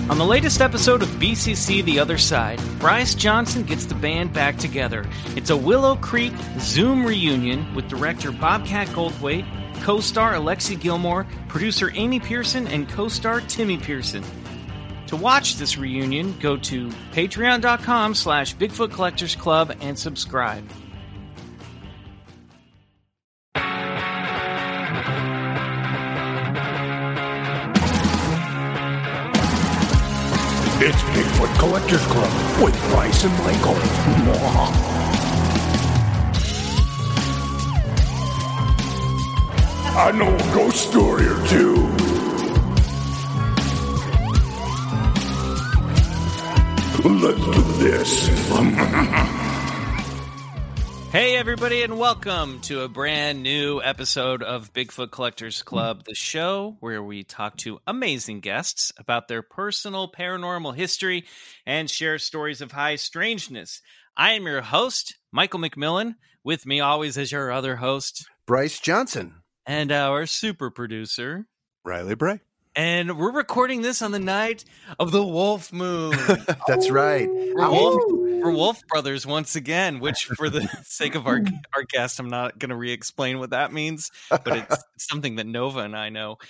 On the latest episode of BCC The Other Side, Bryce Johnson gets the band back together. It's a Willow Creek Zoom reunion with director Bobcat Goldthwait, co-star Alexi Gilmore, producer Amy Pearson, and co-star Timmy Pearson. To watch this reunion, go to patreon.com/Bigfoot Collectors Club and subscribe. It's Bigfoot Collectors Club with Bryce and Michael. I know a ghost story or two. Let's do this. Hey everybody, and welcome to a brand new episode of Bigfoot Collectors Club, the show where we talk to amazing guests about their personal paranormal history and share stories of high strangeness. I am your host, Michael McMillan. With me always is your other host, Bryce Johnson. And our super producer, Riley Bray. And we're recording this on the night of the Wolf Moon. That's right. We're Wolf Brothers once again, which for the sake of our guest, I'm not going to re-explain what that means, but it's something that Nova and I know.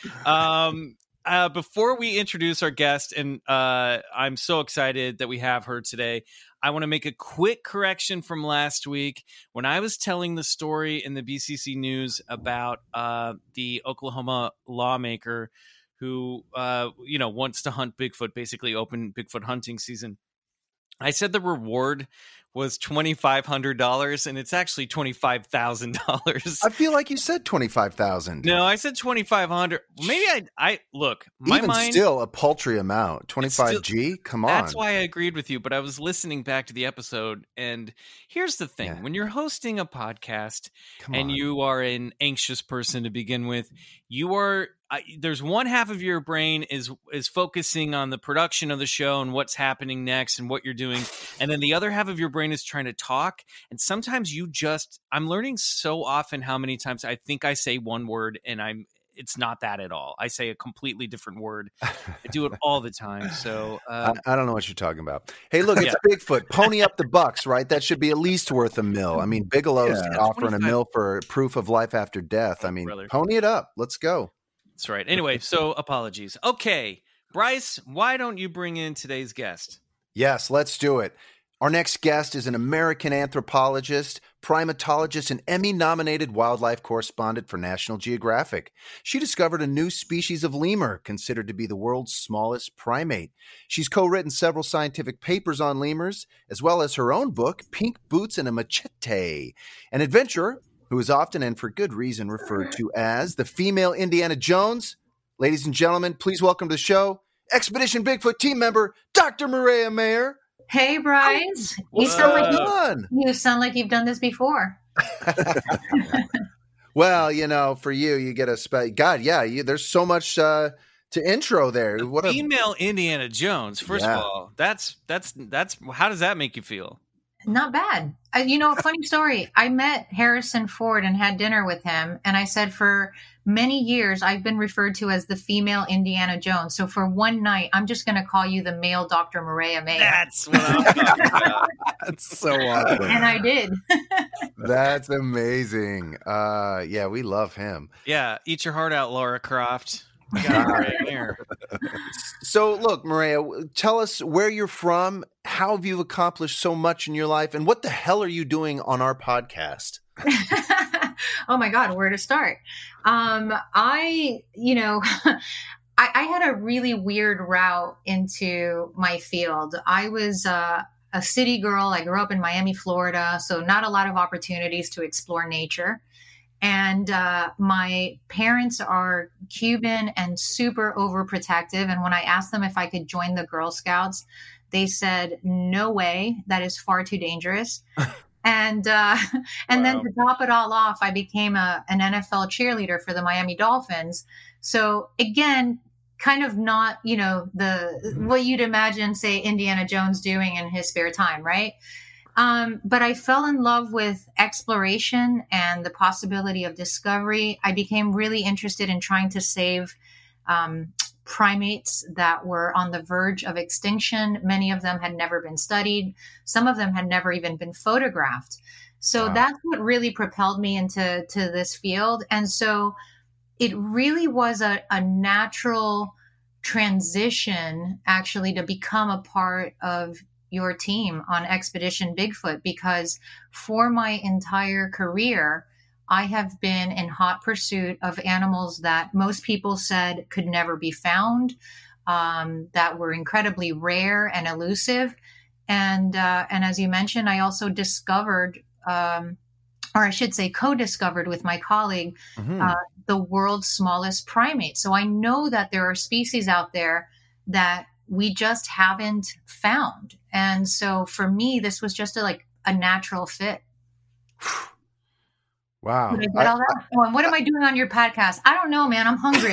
Before we introduce our guest, and I'm so excited that we have her today, I want to make a quick correction from last week. When I was telling the story in the BCC News about the Oklahoma lawmaker who, wants to hunt Bigfoot, basically open Bigfoot hunting season, I said the reward was $2,500, and it's actually $25,000. I feel like you said 25,000. No, I said 2,500. Maybe I look. My Even mind, still a paltry amount. 25G. Come on. That's why I agreed with you. But I was listening back to the episode, and here's the thing: when you're hosting a podcast and you are an anxious person to begin with, you are. There's one half of your brain is focusing on the production of the show and what's happening next and what you're doing, and then the other half of your brain is trying to talk. And sometimes I'm learning so often how many times I think I say one word and it's not that at all. I say a completely different word. I do it all the time. So I don't know what you're talking about. Hey, look, it's Bigfoot. Pony up the bucks, right? That should be at least worth $1 million. I mean, Bigelow's offering $1 million for proof of life after death. I mean, pony it up. Let's go. That's right. Anyway, so apologies. Okay, Bryce, why don't you bring in today's guest? Yes, let's do it. Our next guest is an American anthropologist, primatologist, and Emmy-nominated wildlife correspondent for National Geographic. She discovered a new species of lemur, considered to be the world's smallest primate. She's co-written several scientific papers on lemurs, as well as her own book, Pink Boots and a Machete. An adventurer who is often and for good reason referred to as the female Indiana Jones. Ladies and gentlemen, please welcome to the show, Expedition Bigfoot team member, Dr. Maria Mayer. Hey, Bryce. You sound like you've done this before. Well, for you get a God, there's so much to intro there. What female Indiana Jones. First of all, that's how does that make you feel? Not bad. A funny story. I met Harrison Ford and had dinner with him. And I said, for many years, I've been referred to as the female Indiana Jones. So for one night, I'm just going to call you the male Dr. Maria Mayer. That's what I'm talking about. That's so awesome. And I did. That's amazing. We love him. Yeah. Eat your heart out, Laura Croft. So look, Maria, tell us where you're from, how have you accomplished so much in your life, and what the hell are you doing on our podcast? Oh my God, where to start? I had a really weird route into my field. I was a city girl. I grew up in Miami, Florida, so not a lot of opportunities to explore nature. And my parents are Cuban and super overprotective. And when I asked them if I could join the Girl Scouts, they said, no way, that is far too dangerous. And then to top it all off, I became an NFL cheerleader for the Miami Dolphins. So again, kind of not, what you'd imagine, say, Indiana Jones doing in his spare time, right? But I fell in love with exploration and the possibility of discovery. I became really interested in trying to save primates that were on the verge of extinction. Many of them had never been studied. Some of them had never even been photographed. So Wow. that's what really propelled me into this field. And so it really was a natural transition, actually, to become a part of your team on Expedition Bigfoot, because for my entire career, I have been in hot pursuit of animals that most people said could never be found, that were incredibly rare and elusive. And as you mentioned, I also discovered, or I should say co-discovered with my colleague, the world's smallest primate. So I know that there are species out there that we just haven't found. And so for me, this was just a natural fit. Wow. Did I get all that? And what am I doing on your podcast? I don't know, man. I'm hungry.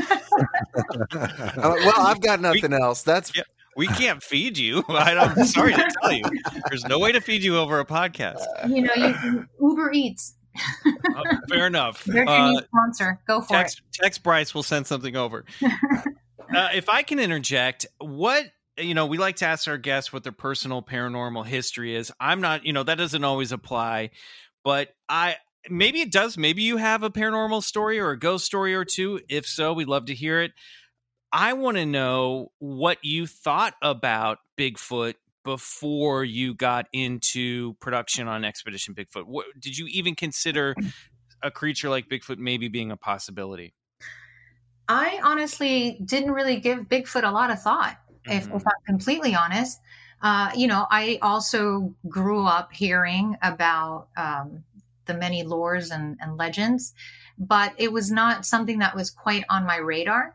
Well, I've got nothing else. That's We can't feed you. I'm sorry to tell you. There's no way to feed you over a podcast. You can Uber Eats. Fair enough. There's your new sponsor. Go for it. Text Bryce. We'll send something over. If I can interject, we like to ask our guests what their personal paranormal history is. I'm not, that doesn't always apply, but maybe it does. Maybe you have a paranormal story or a ghost story or two. If so, we'd love to hear it. I want to know what you thought about Bigfoot before you got into production on Expedition Bigfoot. Did you even consider a creature like Bigfoot maybe being a possibility? I honestly didn't really give Bigfoot a lot of thought, if I'm completely honest. I also grew up hearing about the many lores and legends, but it was not something that was quite on my radar.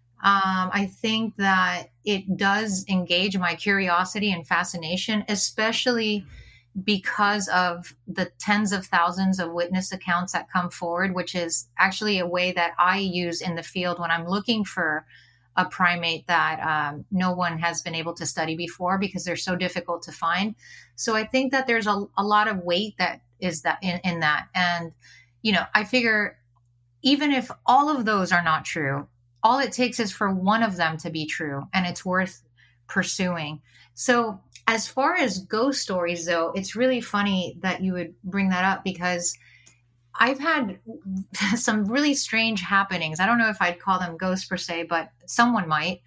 I think that it does engage my curiosity and fascination, especially because of the tens of thousands of witness accounts that come forward, which is actually a way that I use in the field when I'm looking for a primate that no one has been able to study before, because they're so difficult to find. So I think that there's a lot of weight that is that in that. And, I figure even if all of those are not true, all it takes is for one of them to be true, and it's worth pursuing. So as far as ghost stories, though, it's really funny that you would bring that up, because I've had some really strange happenings. I don't know if I'd call them ghosts per se, but someone might.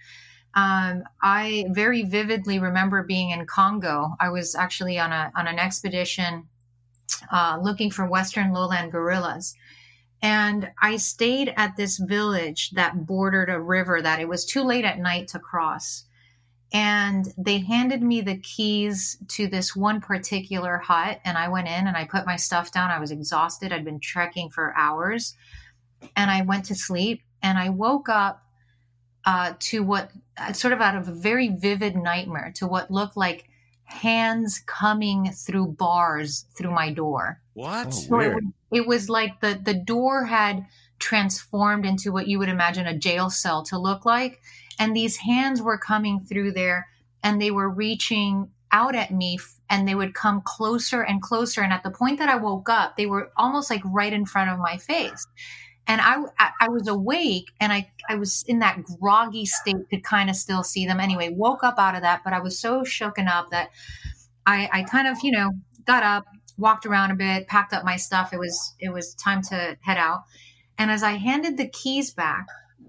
I very vividly remember being in Congo. I was actually on an expedition looking for Western lowland gorillas. And I stayed at this village that bordered a river that it was too late at night to cross. And they handed me the keys to this one particular hut. And I went in and I put my stuff down. I was exhausted. I'd been trekking for hours. And I went to sleep. And I woke up to what sort of out of a very vivid nightmare, to what looked like hands coming through bars through my door. What? Oh, So it was like the door had transformed into what you would imagine a jail cell to look like. And these hands were coming through there, and they were reaching out at me, and they would come closer and closer. And at the point that I woke up, they were almost like right in front of my face. And I was awake, and I was in that groggy state, could kind of still see them. Anyway, woke up out of that, but I was so shooken up that I kind of, got up, walked around a bit, packed up my stuff. It was time to head out. And as I handed the keys back,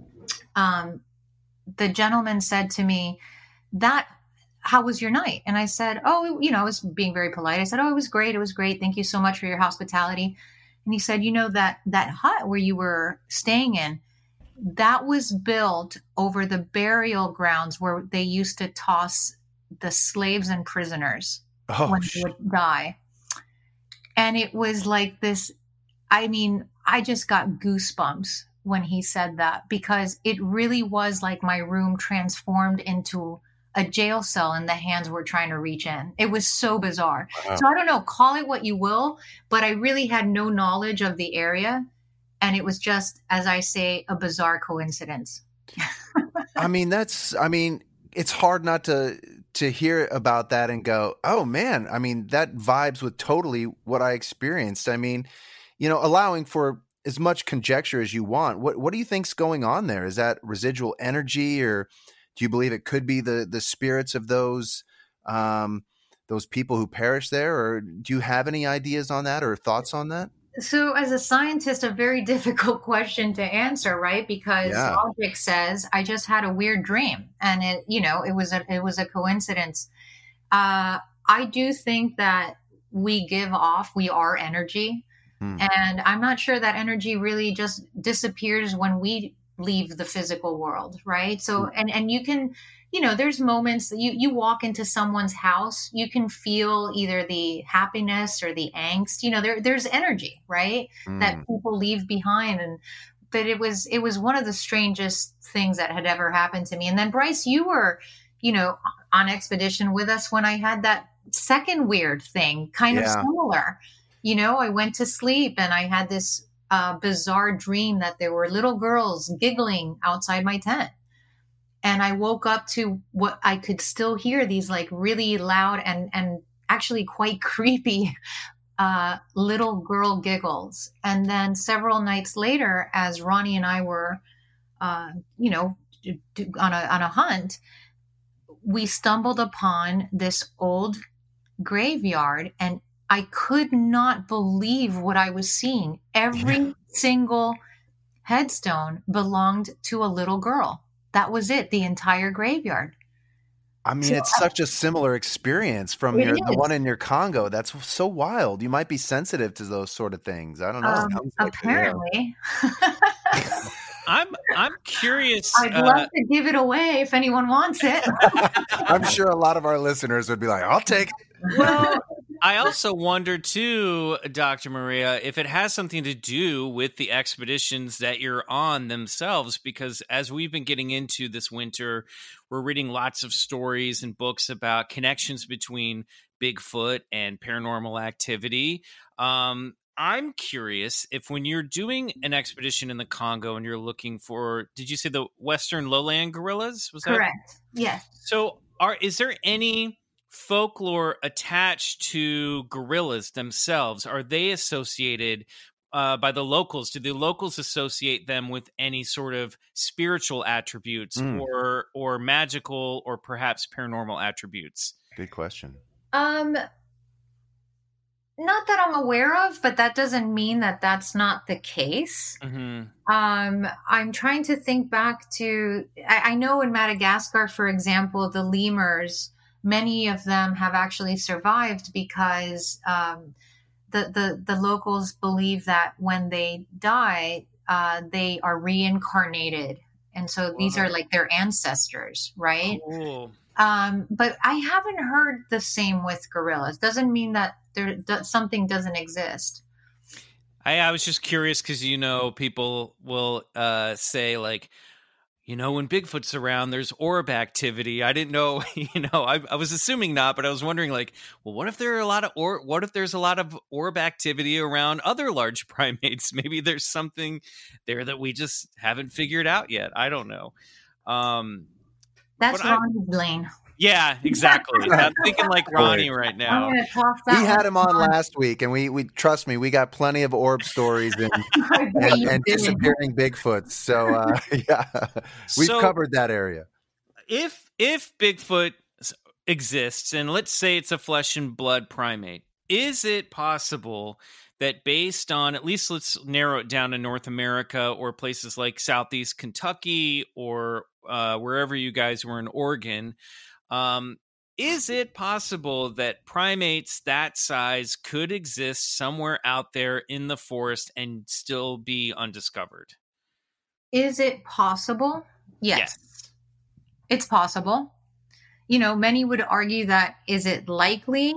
the gentleman said to me, how was your night? And I said, I was being very polite. I said, it was great. It was great. Thank you so much for your hospitality. And he said, that hut where you were staying in, that was built over the burial grounds where they used to toss the slaves and prisoners when they would die. And it was like this, I just got goosebumps when he said that, because it really was like my room transformed into a jail cell and the hands were trying to reach in. It was so bizarre. Wow. So I don't know, call it what you will, but I really had no knowledge of the area. And it was just, as I say, a bizarre coincidence. It's hard not to hear about that and go, oh man, that vibes with totally what I experienced. Allowing for as much conjecture as you want. What do you think's going on there? Is that residual energy, or do you believe it could be the spirits of those people who perished there? Or do you have any ideas on that or thoughts on that? So, as a scientist, a very difficult question to answer, right? Because Yeah. logic says I just had a weird dream, and it was a coincidence. I do think that we are energy, and I'm not sure that energy really just disappears when we leave the physical world, right? So, and you can, there's moments that you walk into someone's house, you can feel either the happiness or the angst. There's energy, right? That people leave behind. But it was one of the strangest things that had ever happened to me. And then Bryce, you were, on expedition with us when I had that second weird thing, kind of similar. I went to sleep and I had this bizarre dream that there were little girls giggling outside my tent. And I woke up to what I could still hear, these like really loud and actually quite creepy little girl giggles. And then several nights later, as Ronnie and I were, on a hunt, we stumbled upon this old graveyard, and I could not believe what I was seeing. Every single headstone belonged to a little girl. That was it, the entire graveyard. I mean, it's such a similar experience from the one in your Congo. That's so wild. You might be sensitive to those sort of things. I don't know. Apparently. I'm curious. I'd love to give it away if anyone wants it. I'm sure a lot of our listeners would be like, I'll take it. Well, I also wonder too, Dr. Maria, if it has something to do with the expeditions that you're on themselves, because as we've been getting into this winter, we're reading lots of stories and books about connections between Bigfoot and paranormal activity. I'm curious if when you're doing an expedition in the Congo and you're looking for, did you say the Western lowland gorillas? Was that correct? Yes. So is there any folklore attached to gorillas themselves? Are they associated by the locals? Do the locals associate them with any sort of spiritual attributes or magical or perhaps paranormal attributes? Good question. Not that I'm aware of, but that doesn't mean that that's not the case. Mm-hmm. I'm trying to think back to, I know in Madagascar, for example, the lemurs, many of them have actually survived because the locals believe that when they die, they are reincarnated. And so these are like their ancestors, right? Cool. But I haven't heard the same with gorillas. Doesn't mean that something doesn't exist. I was just curious because, people will say like, when Bigfoot's around, there's orb activity. I didn't know, I was assuming not, but I was wondering like, well, what if there's a lot of orb activity around other large primates? Maybe there's something there that we just haven't figured out yet. I don't know. That's Ronnie's lane. Yeah, exactly. I'm thinking like Ronnie right now. I'm gonna toss that we had him on last week, and we trust me, we got plenty of orb stories and disappearing Bigfoots. So we've covered that area. If Bigfoot exists, and let's say it's a flesh and blood primate, is it possible that based on, at least let's narrow it down to North America or places like Southeast Kentucky or wherever you guys were in Oregon, is it possible that primates that size could exist somewhere out there in the forest and still be undiscovered? Is it possible? Yes. It's possible. Many would argue that, is it likely?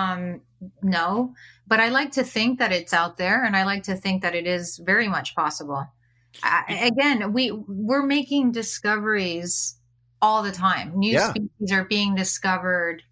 No, but I like to think that it's out there, and I like to think that it is very much possible. Again, we're making discoveries all the time. New species are being discovered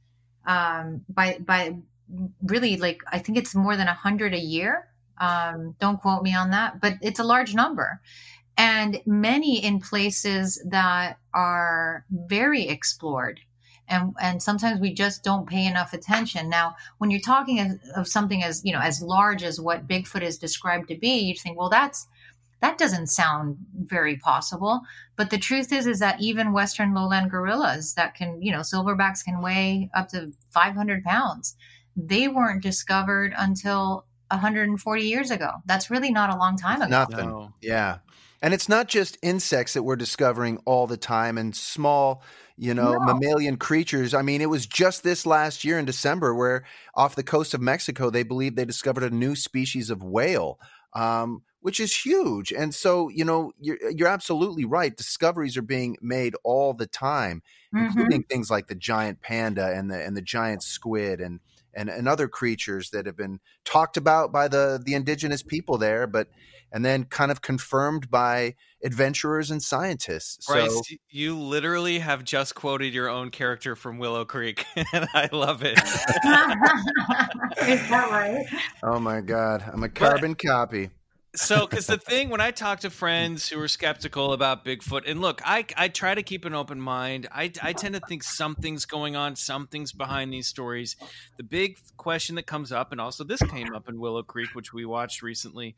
by really, like, I think it's more than 100 a year. Don't quote me on that, but it's a large number. And many in places that are very explored. And sometimes we just don't pay enough attention. Now, when you're talking of something as, as large as what Bigfoot is described to be, you think, well, that doesn't sound very possible. But the truth is that even Western lowland gorillas that can, silverbacks can weigh up to 500 pounds. They weren't discovered until 140 years ago. That's really not a long time ago. Nothing. No. Yeah. And it's not just insects that we're discovering all the time and small, mammalian creatures. I mean, it was just this last year in December where off the coast of Mexico, they believe they discovered a new species of whale, which is huge. And so, you're absolutely right. Discoveries are being made all the time, including things like the giant panda and the giant squid and other creatures that have been talked about by the indigenous people there, and then kind of confirmed by adventurers and scientists. Bryce, So, you literally have just quoted your own character from Willow Creek, and I love it. Is that right? oh my God, I'm a carbon copy. So, because the thing, when I talk to friends who are skeptical about Bigfoot, and look, I try to keep an open mind. I tend to think something's going on, something's behind these stories. The big question that comes up, and also this came up in Willow Creek, which we watched recently,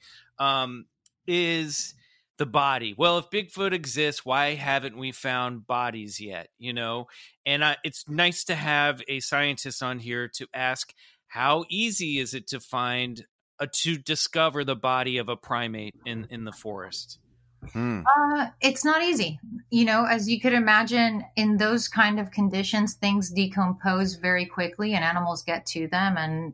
is the body. Well, if Bigfoot exists, why haven't we found bodies yet? And it's nice to have a scientist on here to ask, how easy is it to find to discover the body of a primate in the forest? It's not easy. As you could imagine, in those kind of conditions, things decompose very quickly and animals get to them, and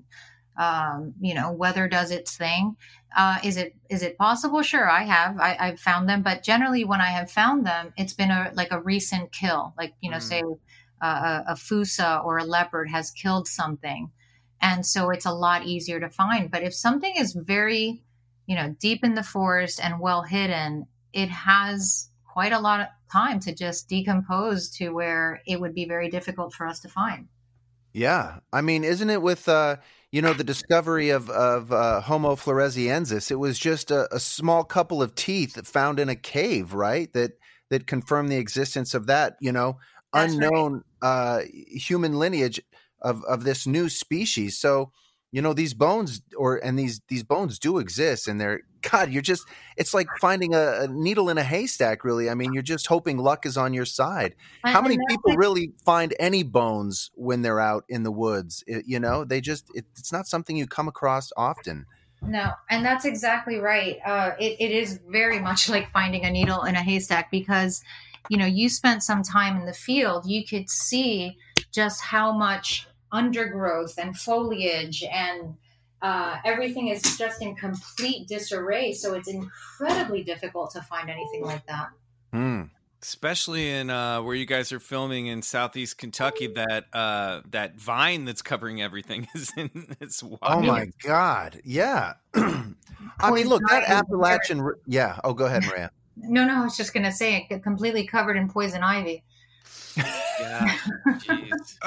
weather does its thing. Is it possible? Sure, I've found them, but generally when I have found them, it's been a recent kill, say a fossa or a leopard has killed something. And so it's a lot easier to find. But if something is very, deep in the forest and well hidden, it has quite a lot of time to just decompose to where it would be very difficult for us to find. Yeah. I mean, isn't it with, the discovery of Homo floresiensis? It was just a small couple of teeth found in a cave, right? That confirmed the existence of that, That's unknown human lineage of this new species. So, these bones these bones do exist, and it's like finding a needle in a haystack, really. I mean, you're just hoping luck is on your side. How many people really find any bones when they're out in the woods? It's not something you come across often. No, and that's exactly right. It is very much like finding a needle in a haystack because, you spent some time in the field, you could see just how much undergrowth and foliage and everything is just in complete disarray. So it's incredibly difficult to find anything like that. Especially in where you guys are filming in Southeast Kentucky, that vine that's covering everything it's wild. Oh my God. Yeah. I mean, look, that Appalachian. Yeah. Oh, go ahead, Maria. No, I was just going to say it completely covered in poison ivy. Yeah. Jeez.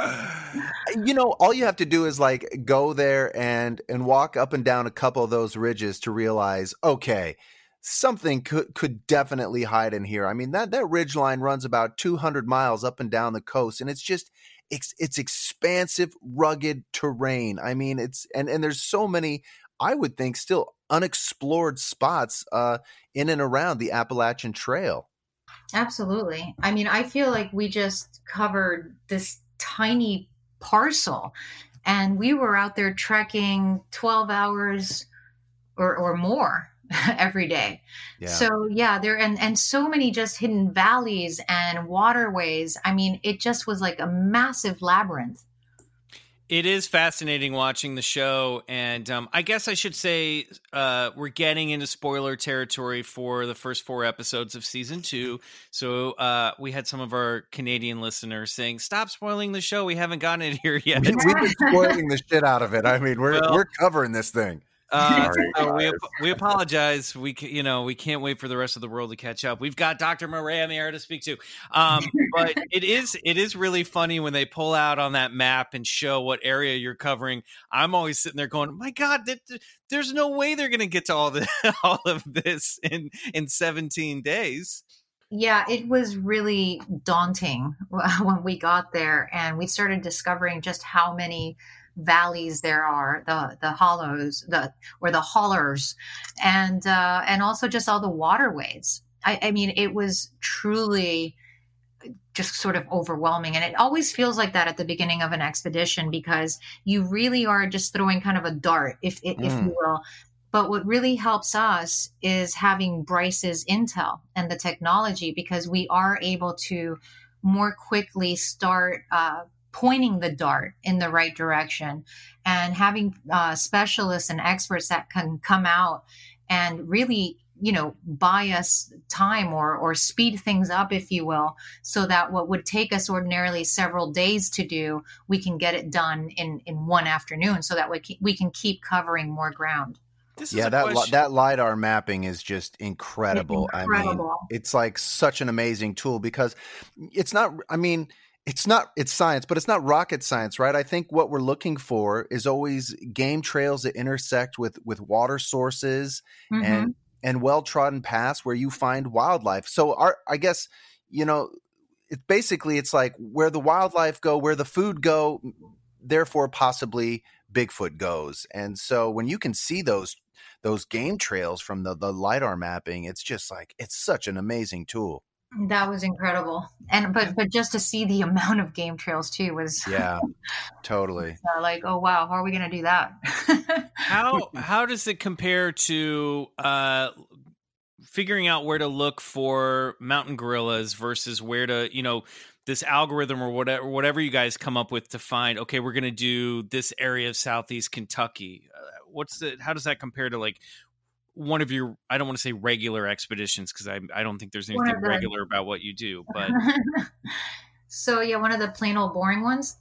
All you have to do is go there and walk up and down a couple of those ridges to realize, okay, something could definitely hide in here. I mean, that ridge line runs about 200 miles up and down the coast, and it's just it's expansive, rugged terrain. I mean, and there's so many, I would think, still unexplored spots in and around the Appalachian Trail. Absolutely. I mean, I feel like we just covered this tiny parcel, and we were out there trekking 12 hours or more every day. Yeah. So there and so many just hidden valleys and waterways. I mean, it just was like a massive labyrinth. It is fascinating watching the show, and I guess I should say we're getting into spoiler territory for the first 4 episodes of season 2. So we had some of our Canadian listeners saying, "Stop spoiling the show. We haven't gotten it here yet." We've been spoiling the shit out of it. I mean, we're covering this thing. So we apologize. We can't wait for the rest of the world to catch up. We've got Dr. Maria on the air to speak to. But it is really funny when they pull out on that map and show what area you're covering. I'm always sitting there going, my God, there's no way they're going to get to all of this in 17 days. Yeah, it was really daunting when we got there, and we started discovering just how many valleys there are, the hollows, the hollers, and also just all the waterways. I mean, it was truly just sort of overwhelming, and it always feels like that at the beginning of an expedition because you really are just throwing kind of a dart, if you will. But what really helps us is having Bryce's intel and the technology, because we are able to more quickly start pointing the dart in the right direction, and having specialists and experts that can come out and really, buy us time or speed things up, if you will, so that what would take us ordinarily several days to do, we can get it done in one afternoon, so that we can keep covering more ground. That LiDAR mapping is just incredible. I mean, it's like such an amazing tool because it's science, but it's not rocket science, right? I think what we're looking for is always game trails that intersect with water sources and well-trodden paths where you find wildlife. So I guess, it's like where the wildlife go, where the food go, therefore possibly Bigfoot goes. And so when you can see those game trails from the LiDAR mapping, it's just like, it's such an amazing tool. That was incredible. But just to see the amount of game trails too was totally like, oh wow, how are we going to do that? How does it compare to figuring out where to look for mountain gorillas versus where to, this algorithm or whatever you guys come up with to find, okay, we're going to do this area of Southeast Kentucky. How does that compare to like one of your, I don't want to say regular expeditions, because I don't think there's anything regular about what you do, but so one of the plain old boring ones.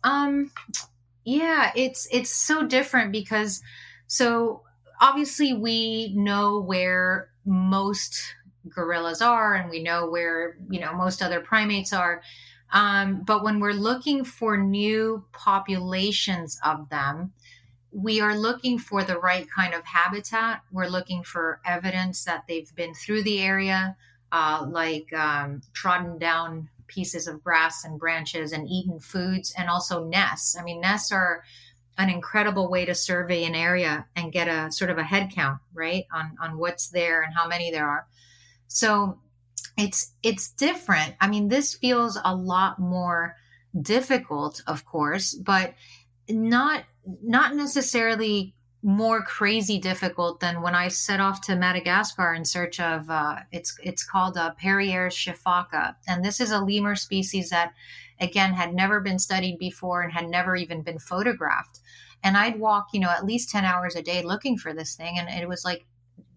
It's so different because obviously we know where most gorillas are, and we know where most other primates are, but when we're looking for new populations of them, we are looking for the right kind of habitat. We're looking for evidence that they've been through the area, trodden down pieces of grass and branches and eaten foods, and also nests. I mean, nests are an incredible way to survey an area and get a sort of a head count, right, on what's there and how many there are. So it's different. I mean, this feels a lot more difficult, of course, but not necessarily more crazy difficult than when I set off to Madagascar in search of it's called Perrier's shifaka, and this is a lemur species that again had never been studied before and had never even been photographed. And I'd walk at least 10 hours a day looking for this thing, and it was like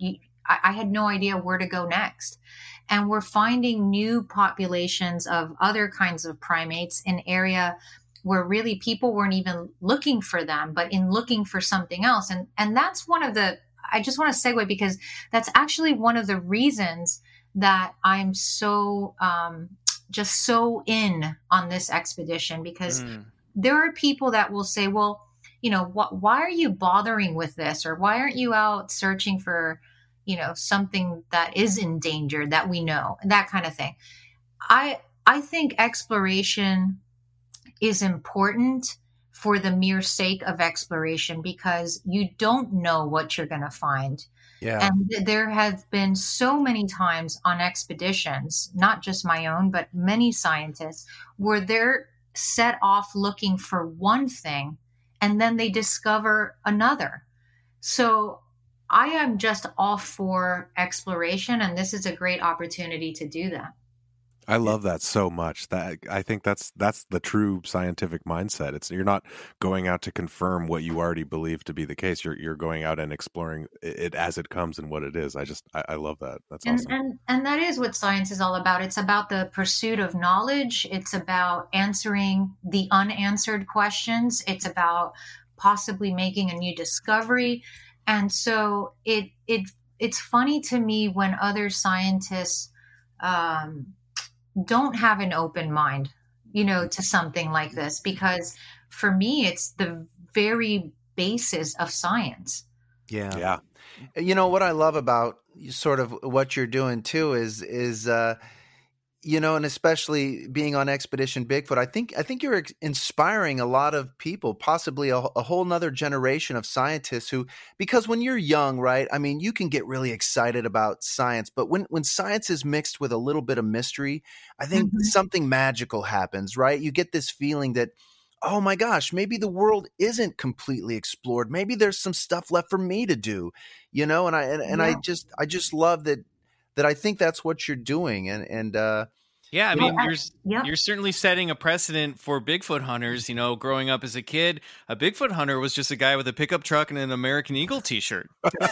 I had no idea where to go next. And we're finding new populations of other kinds of primates in area where really people weren't even looking for them, but in looking for something else. And that's one of the, I just want to segue because that's actually one of the reasons that I'm so, just so in on this expedition, because there are people that will say, well, why are you bothering with this? Or why aren't you out searching for, something that is endangered that we know, that kind of thing. I think exploration is important for the mere sake of exploration, because you don't know what you're going to find. Yeah. And there have been so many times on expeditions, not just my own, but many scientists, where they're set off looking for one thing and then they discover another. So I am just all for exploration, and this is a great opportunity to do that. I love that so much. That I think that's the true scientific mindset. You're not going out to confirm what you already believe to be the case. You're going out and exploring it as it comes and what it is. I love that. That's awesome. And that is what science is all about. It's about the pursuit of knowledge. It's about answering the unanswered questions. It's about possibly making a new discovery. And so it's funny to me when other scientists don't have an open mind, to something like this, because for me, it's the very basis of science. Yeah. What I love about sort of what you're doing too is and especially being on Expedition Bigfoot, I think you're inspiring a lot of people, possibly a whole nother generation of scientists who, because when you're young, right? I mean, you can get really excited about science, but when science is mixed with a little bit of mystery, I think something magical happens, right? You get this feeling that, oh my gosh, maybe the world isn't completely explored. Maybe there's some stuff left for me to do, and I just love that I think that's what you're doing. Yeah, I mean, you're certainly setting a precedent for Bigfoot hunters. Growing up as a kid, a Bigfoot hunter was just a guy with a pickup truck and an American Eagle t-shirt.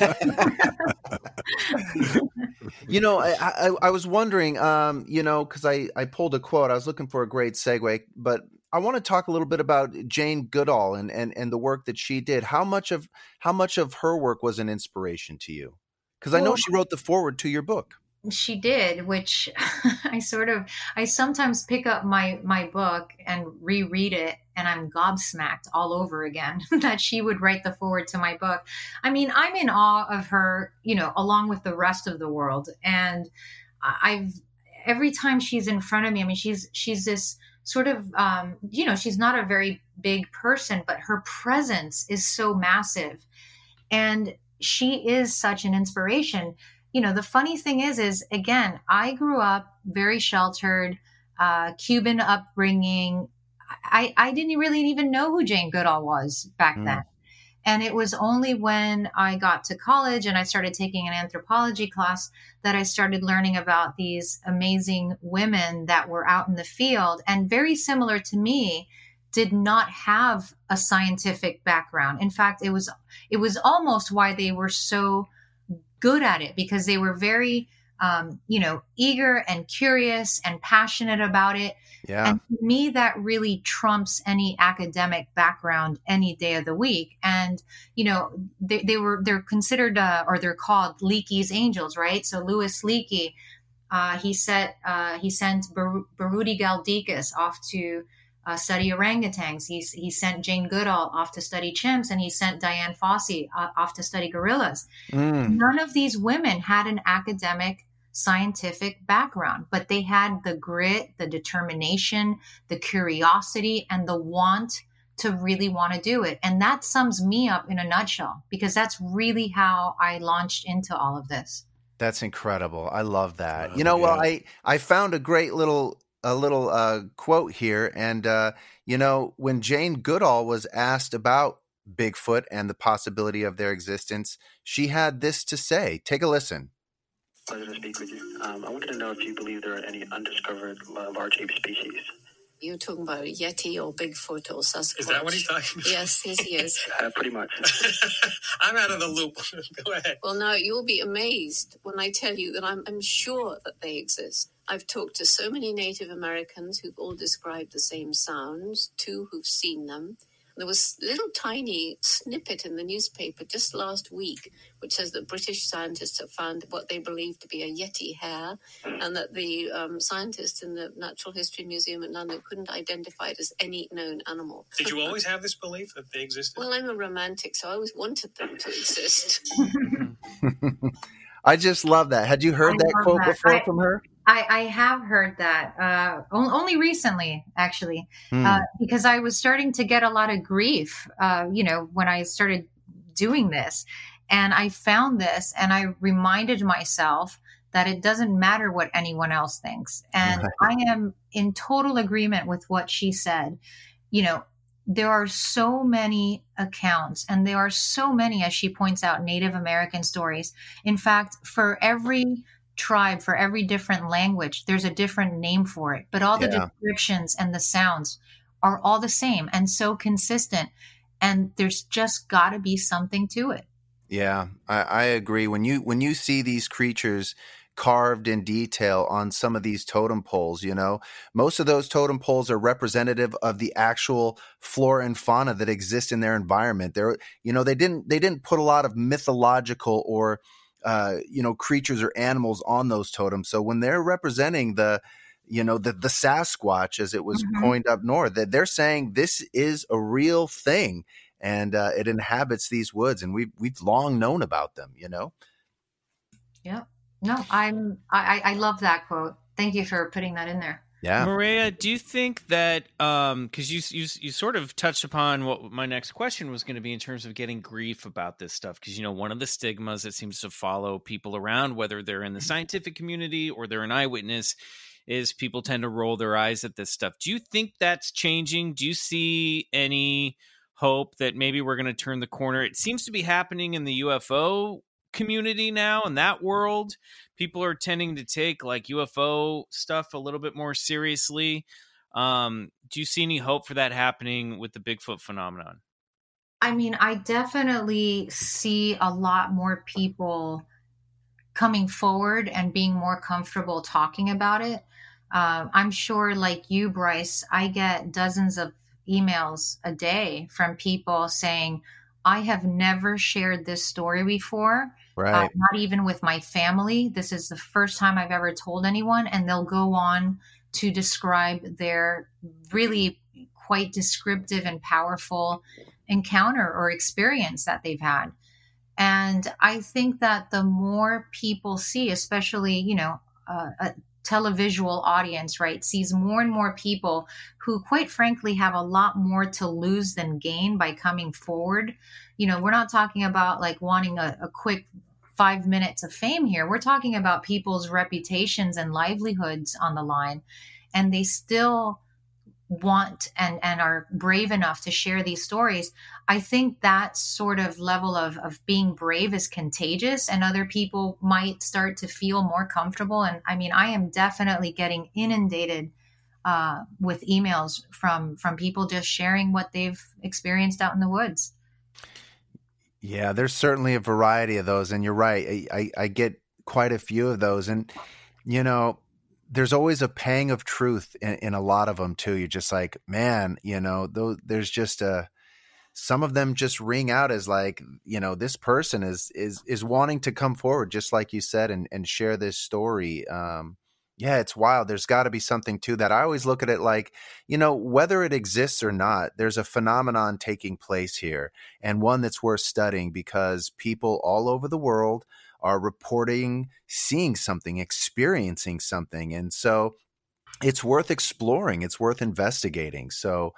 I was wondering, because I pulled a quote. I was looking for a great segue, but I want to talk a little bit about Jane Goodall and the work that she did. How much of her work was an inspiration to you? Because I know she wrote the foreword to your book. She did, which I sometimes pick up my book and reread it, and I'm gobsmacked all over again that she would write the foreword to my book. I mean, I'm in awe of her, along with the rest of the world. And every time she's in front of me, I mean, she's this sort of, she's not a very big person, but her presence is so massive. And she is such an inspiration. The funny thing is again, I grew up very sheltered, Cuban upbringing. I didn't really even know who Jane Goodall was back then. And it was only when I got to college and I started taking an anthropology class that I started learning about these amazing women that were out in the field and very similar to me, did not have a scientific background. In fact, it was almost why they were so good at it, because they were very, eager and curious and passionate about it. Yeah. And to me, that really trumps any academic background any day of the week. And, they're considered, or they're called Leakey's angels, right? So Louis Leakey, he sent Baruti Galdikas off to study orangutans. He sent Jane Goodall off to study chimps, and he sent Dian Fossey off to study gorillas. None of these women had an academic scientific background, but they had the grit, the determination, the curiosity, and the want to really want to do it. And that sums me up in a nutshell, because that's really how I launched into all of this. That's incredible. I love that. I found a great little quote here. And, when Jane Goodall was asked about Bigfoot and the possibility of their existence, she had this to say. Take a listen. Pleasure to speak with you. I wanted to know if you believe there are any undiscovered large ape species. You're talking about Yeti or Bigfoot or Sasquatch. Is that what he's talking about? Yes, he is. Pretty much. I'm out of the loop. Go ahead. Well, no, you'll be amazed when I tell you that I'm sure that they exist. I've talked to so many Native Americans who've all described the same sounds, 2 who've seen them. There was a little tiny snippet in the newspaper just last week, which says that British scientists have found what they believe to be a Yeti hair, and that the scientists in the Natural History Museum in London couldn't identify it as any known animal. Did you always have this belief that they existed? Well, I'm a romantic, so I always wanted them to exist. I just love that. Had you heard that quote before from her? I have heard that only recently, actually, because I was starting to get a lot of grief, when I started doing this. And I found this and I reminded myself that it doesn't matter what anyone else thinks. And I am in total agreement with what she said. There are so many accounts, and there are so many, as she points out, Native American stories. In fact, for every tribe, for every different language, there's a different name for it. But all the descriptions and the sounds are all the same and so consistent. And there's just got to be something to it. Yeah, I agree. When you see these creatures carved in detail on some of these totem poles, most of those totem poles are representative of the actual flora and fauna that exist in their environment. They didn't put a lot of mythological or creatures or animals on those totems. So when they're representing the Sasquatch, as it was coined up north, that they're saying this is a real thing, and it inhabits these woods, and we've long known about them. Yeah. No, I love that quote. Thank you for putting that in there. Yeah. Maria, do you think that because you sort of touched upon what my next question was going to be in terms of getting grief about this stuff, because one of the stigmas that seems to follow people around, whether they're in the scientific community or they're an eyewitness, is people tend to roll their eyes at this stuff. Do you think that's changing? Do you see any hope that maybe we're going to turn the corner? It seems to be happening in the UFO community now, in that world. People are tending to take like UFO stuff a little bit more seriously. Do you see any hope for that happening with the Bigfoot phenomenon? I mean, I definitely see a lot more people coming forward and being more comfortable talking about it. I'm sure, like you, Bryce, I get dozens of emails a day from people saying, I have never shared this story before. Right. Not even with my family. This is the first time I've ever told anyone. And they'll go on to describe their really quite descriptive and powerful encounter or experience that they've had. And I think that the more people see, especially, a televisual audience, right, sees more and more people who, quite frankly, have a lot more to lose than gain by coming forward. We're not talking about like wanting a quick 5 minutes of fame here. We're talking about people's reputations and livelihoods on the line, and they still want and are brave enough to share these stories. I think that sort of level of being brave is contagious, and other people might start to feel more comfortable. And I mean, I am definitely getting inundated with emails from people just sharing what they've experienced out in the woods. Yeah, there's certainly a variety of those. And you're right. I get quite a few of those. And, there's always a pang of truth in a lot of them too. You're just like, man, there's just some of them just ring out as like, this person is wanting to come forward, just like you said, and share this story. Yeah, it's wild. There's got to be something to that. I always look at it like, whether it exists or not, there's a phenomenon taking place here, and one that's worth studying, because people all over the world are reporting seeing something, experiencing something. And so it's worth exploring. It's worth investigating. So,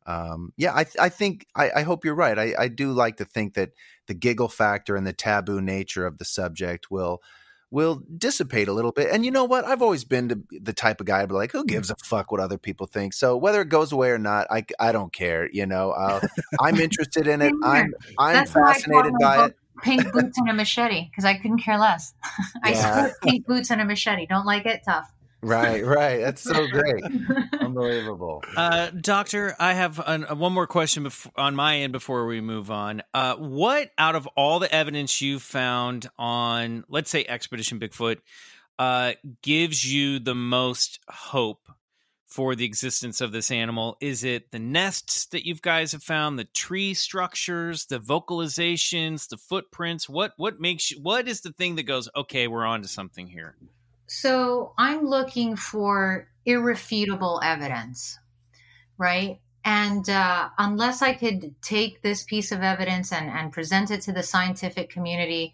I think, I hope you're right. I do like to think that the giggle factor and the taboo nature of the subject will dissipate a little bit. And you know what? I've always been the type of guy to be like, who gives a fuck what other people think? So whether it goes away or not, I don't care. I'm interested in it. I'm fascinated by it. Pink boots and a machete, because I couldn't care less. I support pink boots and a machete. Don't like it? Tough. Right. That's so great. Unbelievable. Doctor, I have one more question on my end before we move on. What, out of all the evidence you found on, let's say, Expedition Bigfoot, gives you the most hope for the existence of this animal? Is it the nests that you guys have found, the tree structures, the vocalizations, the footprints? What is the thing that goes, okay, we're on to something here? So I'm looking for irrefutable evidence, right? And unless I could take this piece of evidence and present it to the scientific community,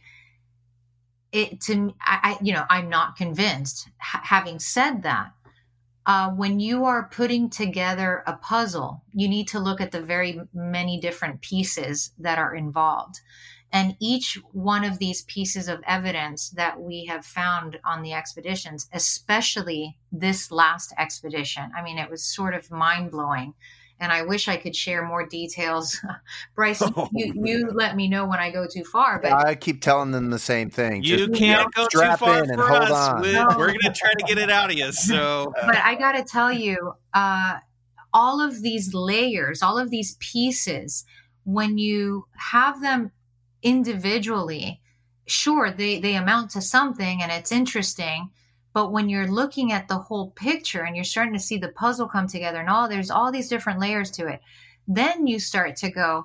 I'm not convinced. Having said that, when you are putting together a puzzle, you need to look at the very many different pieces that are involved. And each one of these pieces of evidence that we have found on the expeditions, especially this last expedition, I mean, it was sort of mind-blowing. And I wish I could share more details. Bryce, you let me know when I go too far. But I keep telling them the same thing. You can't go too far for us. We're going to try to get it out of you. So, but I got to tell you, all of these layers, all of these pieces, when you have them individually, sure, they amount to something and it's interesting. But when you're looking at the whole picture and you're starting to see the puzzle come together and there's all these different layers to it, then you start to go,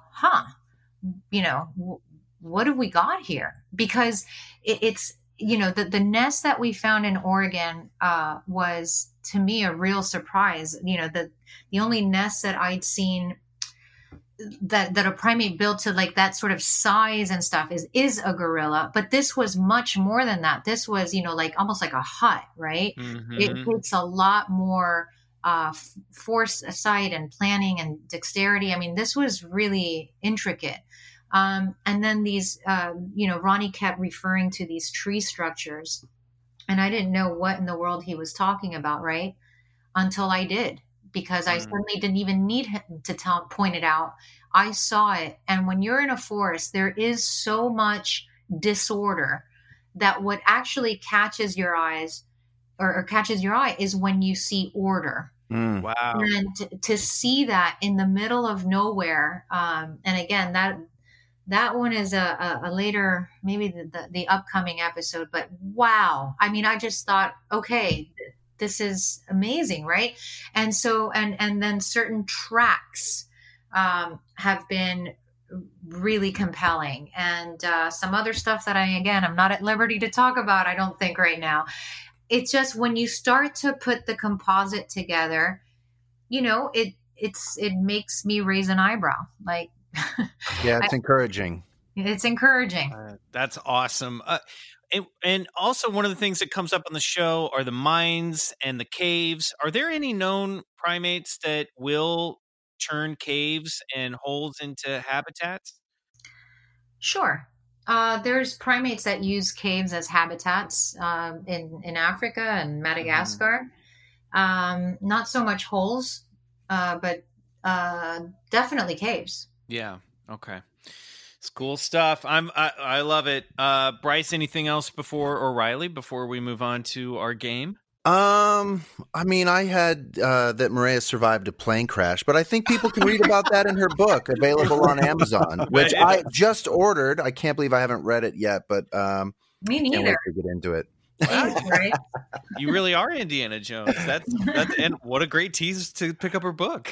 what have we got here? Because it's, the nest that we found in Oregon was, to me, a real surprise. The only nest that I'd seen that a primate built to like that sort of size and stuff is a gorilla, but this was much more than that. This was, like almost like a hut, right? It takes a lot more foresight and planning and dexterity. I mean, this was really intricate. And then these, Ronnie kept referring to these tree structures, and I didn't know what in the world he was talking about, right? Until I did. Because I suddenly didn't even need him to point it out. I saw it. And when you're in a forest, there is so much disorder that what actually catches your eyes or catches your eye is when you see order. Wow. And to see that in the middle of nowhere. And again, that one is a later, maybe the upcoming episode, but wow. I mean, I just thought, okay, this is amazing, right? And so, and then certain tracks have been really compelling, and some other stuff that I'm not at liberty to talk about, I don't think right now. It's just when you start to put the composite together, it makes me raise an eyebrow. Like, yeah, it's encouraging. It's encouraging. That's awesome. And also one of the things that comes up on the show are the mines and the caves. Are there any known primates that will turn caves and holes into habitats? Sure. There's primates that use caves as habitats in Africa and Madagascar. Not so much holes, but definitely caves. Yeah. Okay. It's cool stuff. I love it. Bryce, anything else before we move on to our game? I mean, I had that Maria survived a plane crash, but I think people can read about that in her book, available on Amazon, which I just ordered. I can't believe I haven't read it yet, but me neither. Can't wait to get into it. Wow. You really are Indiana Jones. That's and what a great tease to pick up her book.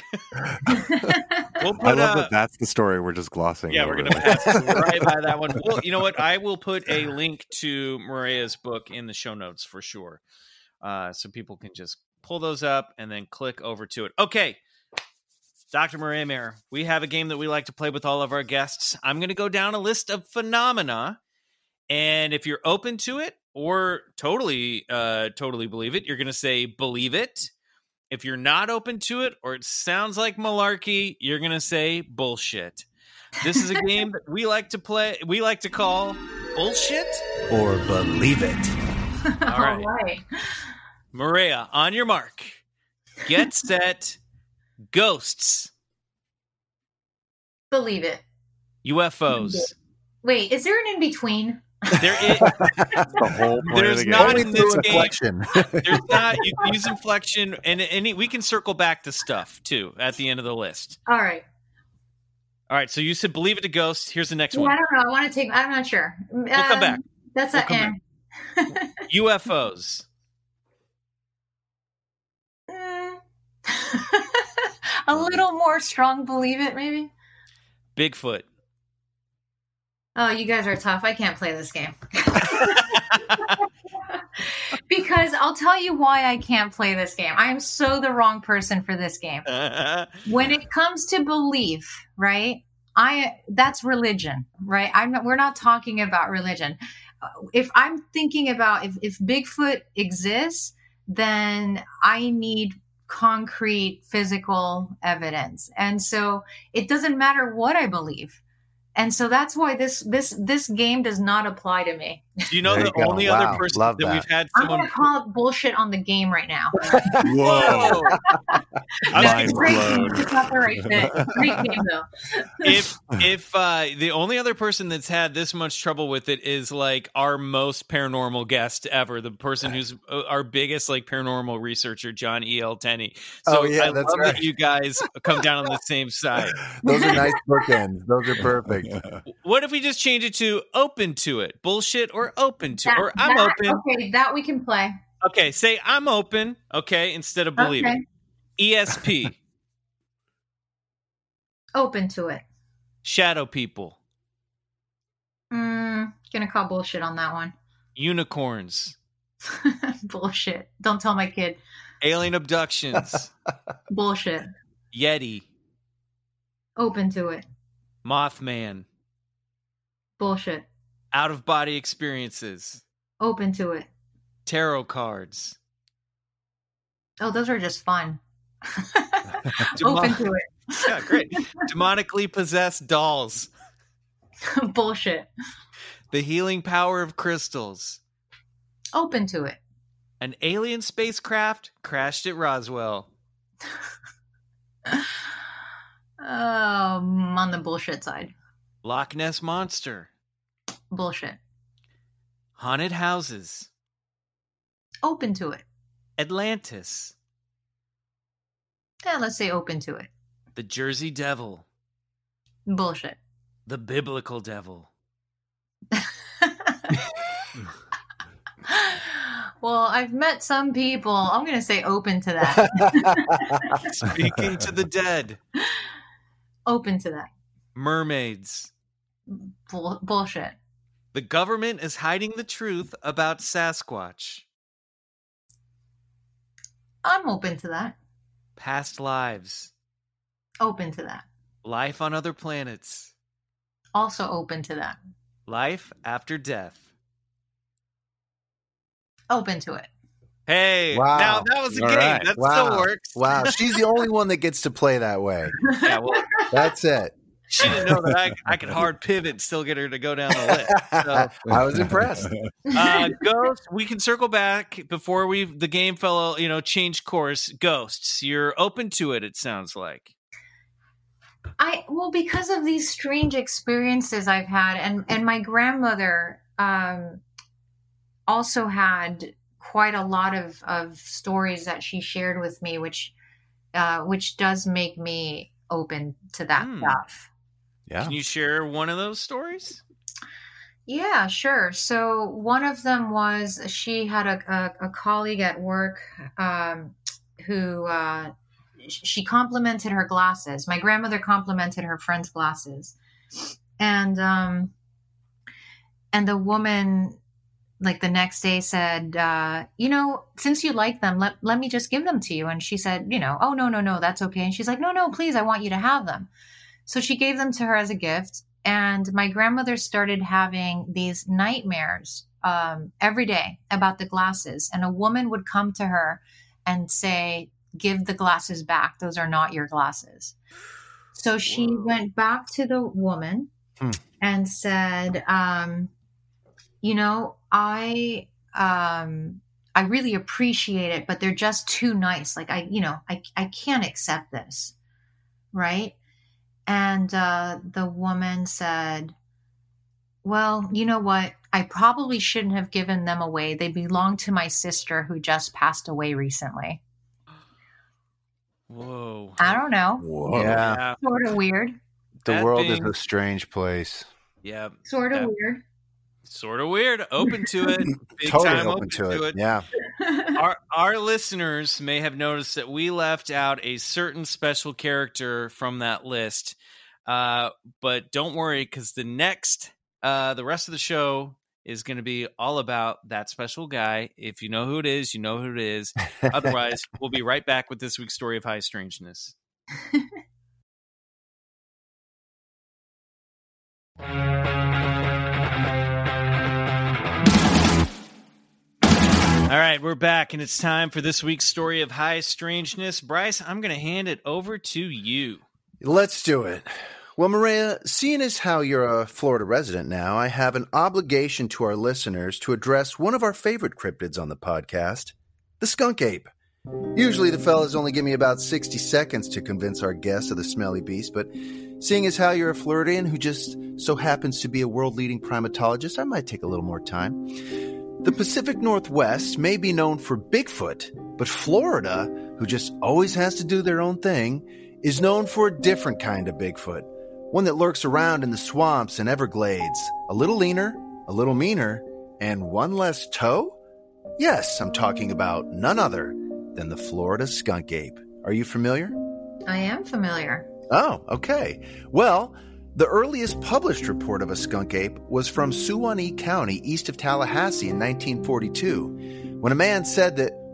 I love that that's the story we're just glossing. Yeah, we're going to pass right by that one. Well, you know what? I will put a link to Maria's book in the show notes for sure, so people can just pull those up and then click over to it. Okay, Dr. Maria Mayer, we have a game that we like to play with all of our guests. I'm going to go down a list of phenomena, and if you're open to it or totally believe it, you're going to say believe it. If you're not open to it or it sounds like malarkey, you're going to say bullshit. This is a game that we like to play. We like to call bullshit or believe it. All right. Maria, on your mark. Get set. Ghosts. Believe it. UFOs. Wait, is there an in-between? There is. The whole point There's of the not game. in this game. Inflection. There's not. You can use inflection, and we can circle back to stuff too at the end of the list. All right. So you said believe it to ghosts. Here's the next Yeah, one. I don't know. I want to take. I'm not sure. We'll come back. That's We'll come UFOs. A little more strong. Believe it, maybe. Bigfoot. Oh, you guys are tough. I can't play this game. Because I'll tell you why I can't play this game. I am so the wrong person for this game. When it comes to belief, right? That's religion, right? We're not talking about religion. If I'm thinking about if Bigfoot exists, then I need concrete physical evidence. And so it doesn't matter what I believe. And so that's why this game does not apply to me. Do you know the only other person that we've had I'm going to call it bullshit on the game right now. Whoa. It's great game. It's not the right fit. Great game, though. If the only other person that's had this much trouble with it is like our most paranormal guest ever, the person who's our biggest like paranormal researcher, John E.L. Tenney. So I love that you guys come down on the same side. Those are nice bookends. Those are perfect. What if we just change it to open to it? Bullshit or open to it? Or I'm open. Okay, that we can play. Okay, say I'm open, okay, instead of believe it. ESP. Open to it. Shadow people. Gonna call bullshit on that one. Unicorns. Bullshit. Don't tell my kid. Alien abductions. Bullshit. Yeti. Open to it. Mothman. Bullshit. Out-of-body experiences. Open to it. Tarot cards. Oh, those are just fun. Open to it. Yeah, great. Demonically possessed dolls. Bullshit. The healing power of crystals. Open to it. An alien spacecraft crashed at Roswell. On the bullshit side. Loch Ness Monster. Bullshit. Haunted houses. Open to it. Atlantis. Yeah, let's say open to it. The Jersey Devil. Bullshit. The Biblical Devil. Well, I've met some people. I'm going to say open to that. Speaking to the dead. Open to that. Mermaids. Bullshit. The government is hiding the truth about Sasquatch. I'm open to that. Past lives. Open to that. Life on other planets. Also open to that. Life after death. Open to it. Hey, Wow. now that was a All game. right. That Wow. still works. Wow, she's the only one that gets to play that way. Yeah, well, That's it. she didn't know that I could hard pivot and still get her to go down the list. So, I was impressed. Ghost, we can circle back before the game fellow, changed course. Ghosts, you're open to it, it sounds like. Because of these strange experiences I've had, and my grandmother also had quite a lot of stories that she shared with me, which does make me open to that stuff. Yeah. Can you share one of those stories? Yeah, sure. So one of them was she had a colleague at work who she complimented her glasses. My grandmother complimented her friend's glasses, and the woman, like the next day, said, since you like them, let me just give them to you. And she said, oh, no, that's okay. And she's like, no, please, I want you to have them. So she gave them to her as a gift. And my grandmother started having these nightmares every day about the glasses. And a woman would come to her and say, give the glasses back. Those are not your glasses. So she went back to the woman and said, I really appreciate it, but they're just too nice. Like I can't accept this. Right. And the woman said, well, you know what? I probably shouldn't have given them away. They belong to my sister who just passed away recently. Whoa. I don't know. Whoa. Yeah. Sort of weird. The That world being- is a strange place. Yeah. Sort of Yeah. weird. Sort of weird. Open to it. Big Totally time open to it. Yeah. Our listeners may have noticed that we left out a certain special character from that list. But don't worry, because the rest of the show is going to be all about that special guy. If you know who it is, you know who it is. Otherwise, we'll be right back with this week's story of high strangeness. All right, we're back, and it's time for this week's story of high strangeness. Bryce, I'm going to hand it over to you. Let's do it. Well, Maria, seeing as how you're a Florida resident now, I have an obligation to our listeners to address one of our favorite cryptids on the podcast, the skunk ape. Usually the fellas only give me about 60 seconds to convince our guests of the smelly beast, but seeing as how you're a Floridian who just so happens to be a world-leading primatologist, I might take a little more time. The Pacific Northwest may be known for Bigfoot, but Florida, who just always has to do their own thing, is known for a different kind of Bigfoot, one that lurks around in the swamps and Everglades, a little leaner, a little meaner, and one less toe? Yes, I'm talking about none other than the Florida skunk ape. Are you familiar? I am familiar. Oh, okay. Well, the earliest published report of a skunk ape was from Suwannee County, east of Tallahassee in 1942, when a man said that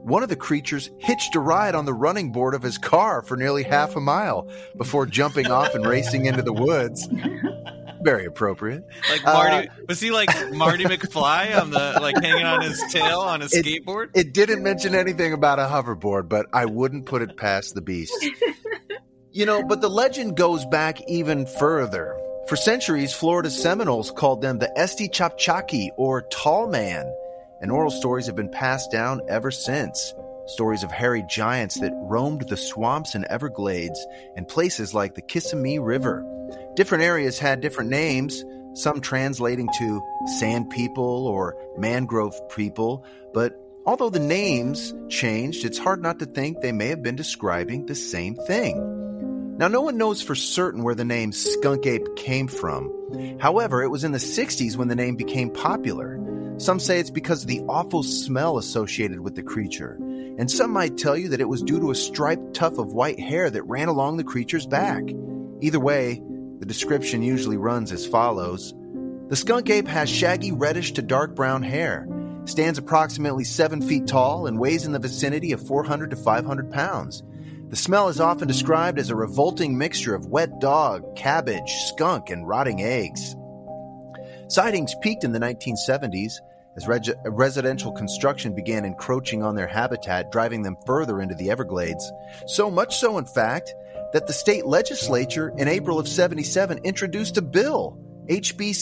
one of the creatures hitched a ride on the running board of his car for nearly half a mile before jumping off and racing into the woods. Very appropriate. Like Marty, was he like Marty McFly on the hanging on his tail on a skateboard? It didn't mention anything about a hoverboard, but I wouldn't put it past the beast. But the legend goes back even further. For centuries, Florida Seminoles called them the Esti Chapchaki, or Tall Man, and oral stories have been passed down ever since. Stories of hairy giants that roamed the swamps and Everglades and places like the Kissimmee River. Different areas had different names, some translating to sand people or mangrove people, but although the names changed, it's hard not to think they may have been describing the same thing. Now, no one knows for certain where the name skunk ape came from. However, it was in the 60s when the name became popular. Some say it's because of the awful smell associated with the creature, and some might tell you that it was due to a striped tuft of white hair that ran along the creature's back. Either way, the description usually runs as follows. The skunk ape has shaggy reddish to dark brown hair, stands approximately 7 feet tall, and weighs in the vicinity of 400 to 500 pounds. The smell is often described as a revolting mixture of wet dog, cabbage, skunk, and rotting eggs. Sightings peaked in the 1970s as residential construction began encroaching on their habitat, driving them further into the Everglades. So much so, in fact, that the state legislature in April of 77 introduced a bill, HB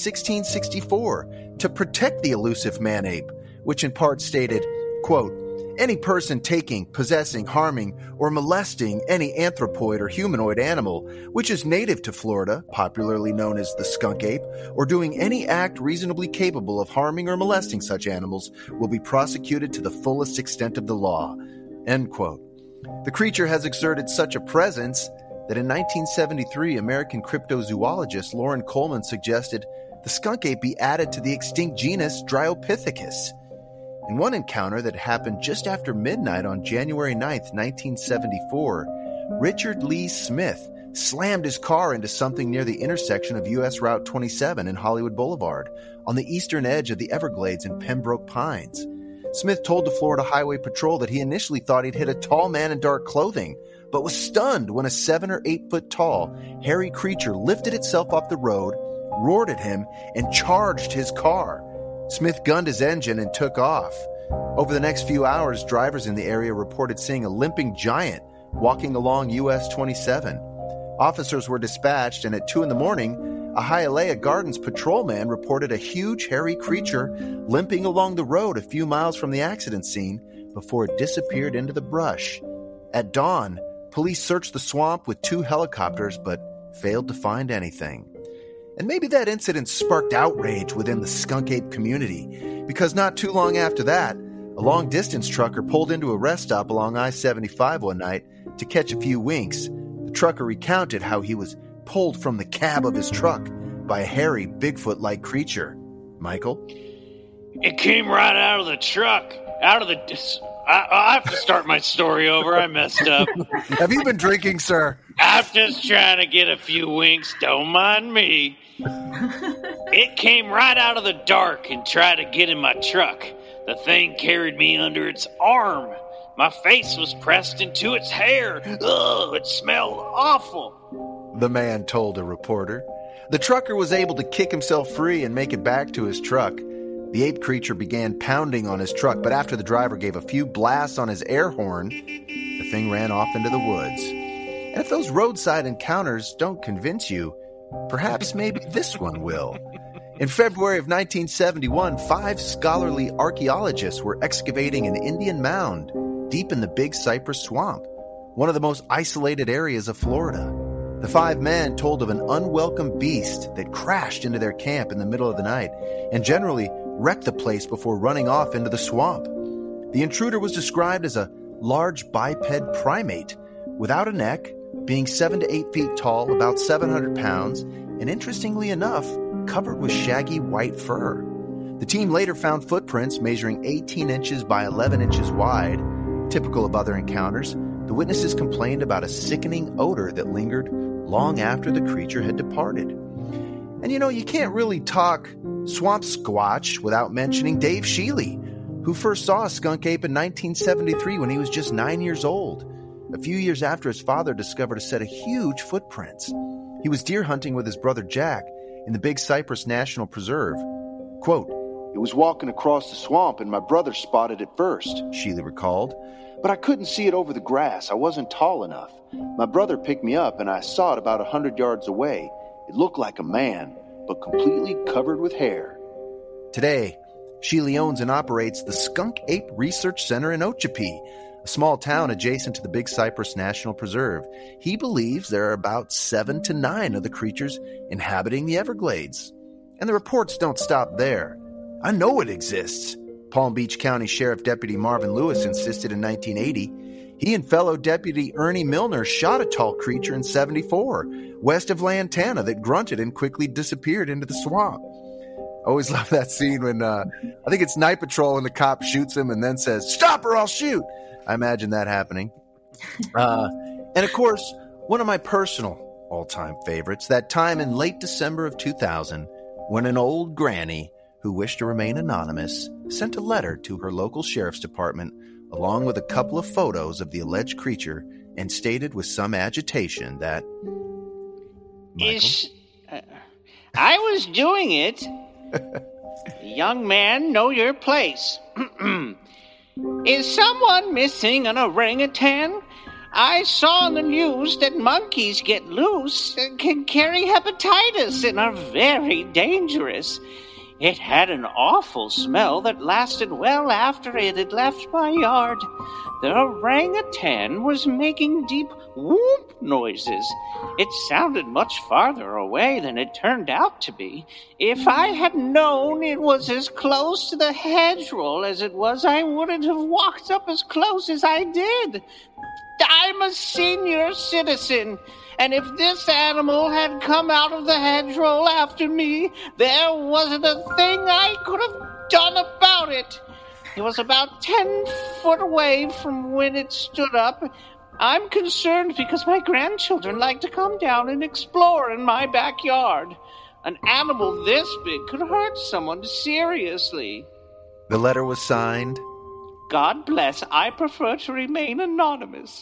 1664, to protect the elusive man-ape, which in part stated, quote, any person taking, possessing, harming, or molesting any anthropoid or humanoid animal which is native to Florida, popularly known as the skunk ape, or doing any act reasonably capable of harming or molesting such animals will be prosecuted to the fullest extent of the law. End quote. The creature has exerted such a presence that in 1973, American cryptozoologist Lauren Coleman suggested the skunk ape be added to the extinct genus Dryopithecus. In one encounter that happened just after midnight on January 9th, 1974, Richard Lee Smith slammed his car into something near the intersection of U.S. Route 27 and Hollywood Boulevard on the eastern edge of the Everglades in Pembroke Pines. Smith told the Florida Highway Patrol that he initially thought he'd hit a tall man in dark clothing, but was stunned when a 7 or 8 foot tall, hairy creature lifted itself off the road, roared at him, and charged his car. Smith gunned his engine and took off. Over the next few hours, drivers in the area reported seeing a limping giant walking along US 27. Officers were dispatched, and at 2 in the morning, a Hialeah Gardens patrolman reported a huge hairy creature limping along the road a few miles from the accident scene before it disappeared into the brush. At dawn, police searched the swamp with 2 helicopters but failed to find anything. And maybe that incident sparked outrage within the skunk ape community, because not too long after that, a long-distance trucker pulled into a rest stop along I-75 one night to catch a few winks. The trucker recounted how he was pulled from the cab of his truck by a hairy, Bigfoot-like creature. Michael? It came right out of the truck, out of the... I have to start my story over. I messed up. Have you been drinking, sir? I'm just trying to get a few winks. Don't mind me. It came right out of the dark and tried to get in my truck. The thing carried me under its arm. My face was pressed into its hair. Ugh, it smelled awful. The man told a reporter. The trucker was able to kick himself free and make it back to his truck. The ape creature began pounding on his truck, but after the driver gave a few blasts on his air horn, the thing ran off into the woods. And if those roadside encounters don't convince you, perhaps maybe this one will. In February of 1971, 5 scholarly archaeologists were excavating an Indian mound deep in the Big Cypress Swamp, one of the most isolated areas of Florida. The 5 men told of an unwelcome beast that crashed into their camp in the middle of the night and generally wrecked the place before running off into the swamp. The intruder was described as a large biped primate without a neck, being 7 to 8 feet tall, about 700 pounds, and interestingly enough, covered with shaggy white fur. The team later found footprints measuring 18 inches by 11 inches wide. Typical of other encounters, the witnesses complained about a sickening odor that lingered long after the creature had departed. And you can't really talk swamp squatch without mentioning Dave Shealy, who who first saw a skunk ape in 1973 when he was just 9 years old. A few years after his father discovered a set of huge footprints. He was deer hunting with his brother Jack in the Big Cypress National Preserve. Quote, "It was walking across the swamp and my brother spotted it first," Sheely recalled. "But I couldn't see it over the grass. I wasn't tall enough. My brother picked me up and I saw it about 100 yards away. It looked like a man, but completely covered with hair." Today, Sheely owns and operates the Skunk Ape Research Center in Okeechobee, a small town adjacent to the Big Cypress National Preserve. He believes there are about 7 to 9 of the creatures inhabiting the Everglades. And the reports don't stop there. "I know it exists," Palm Beach County Sheriff Deputy Marvin Lewis insisted in 1980. He and fellow Deputy Ernie Milner shot a tall creature in 1974, west of Lantana, that grunted and quickly disappeared into the swamp. I always love that scene when, I think it's Night Patrol, and the cop shoots him and then says, "Stop or I'll shoot." I imagine that happening. And of course, one of my personal all-time favorites, that time in late December of 2000, when an old granny who wished to remain anonymous sent a letter to her local sheriff's department along with a couple of photos of the alleged creature and stated with some agitation that... I was doing it. Young man, know your place. Is someone missing an orangutan? I saw on the news that monkeys get loose and can carry hepatitis and are very dangerous. It had an awful smell that lasted well after it had left my yard. The orangutan was making deep whoop noises. It sounded much farther away than it turned out to be. If I had known it was as close to the hedgerow as it was, I wouldn't have walked up as close as I did. I'm a senior citizen, and if this animal had come out of the hedgerow after me, there wasn't a thing I could have done about it. It was about 10 foot away from when it stood up. I'm concerned because my grandchildren like to come down and explore in my backyard. An animal this big could hurt someone seriously. The letter was signed, "God bless, I prefer to remain anonymous."